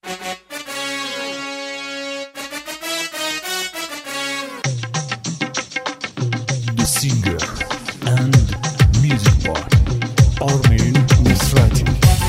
The singer and music by Armin Misrati.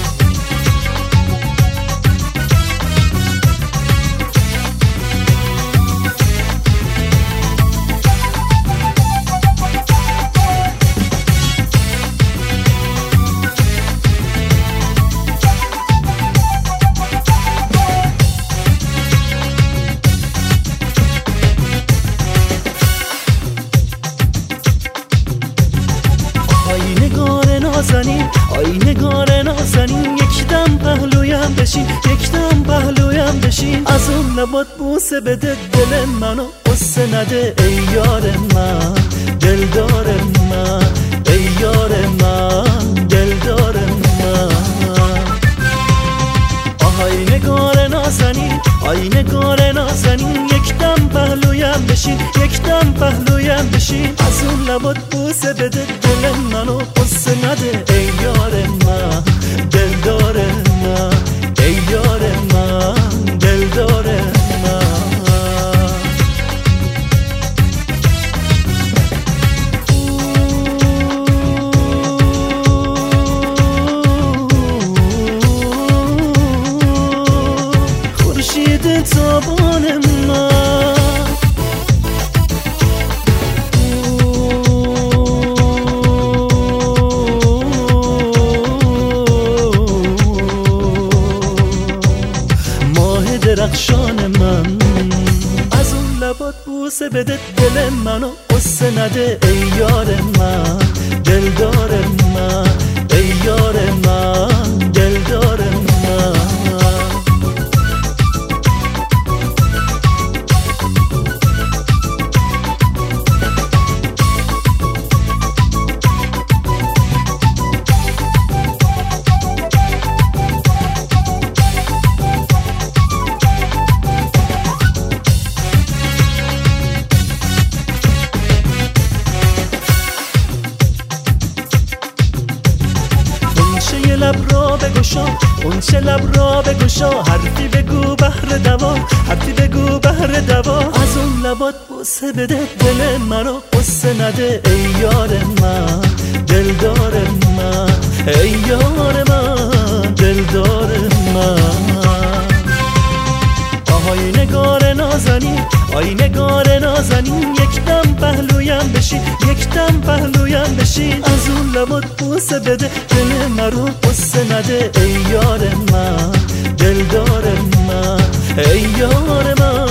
آینگار نازنین یک دم پهلویم بشین، یک دم پهلویم بشین، از اون لبات بوسه بده دل منو قصه نده ای یار من، دلدار من، ای یار من، دلدار من. آینگار نازنین، آینگار نازنین، یک دم پهلویم بشین، یک دم پهلویم بشین، از اون لبات بوسه بده دل منو قصه نده ای یار من، دلدار من، ای یار من، دلدار من. خورشید تابان من، درخشان من، از اون لبات بوسه بده دل منو قصه نده ای یار من، دلدار من، ای یار من، دلدار من. لب را بگشا، اونچه لب را بگشا، حرفی بگو بهر دوا، حرفی بگو بهر دوا، از اون لبات بوسه بده دل منو قصه نده ای یار من، دلدار من، ای یار من، دلدار من. آینگار نازنین، آینگار نازنین، یک دم پهلویم بشین، یک دم پهلویم بشین، از اون لبات بوسه بده دل مرو قصه نده ای یار من، دلدار من، ای یار من.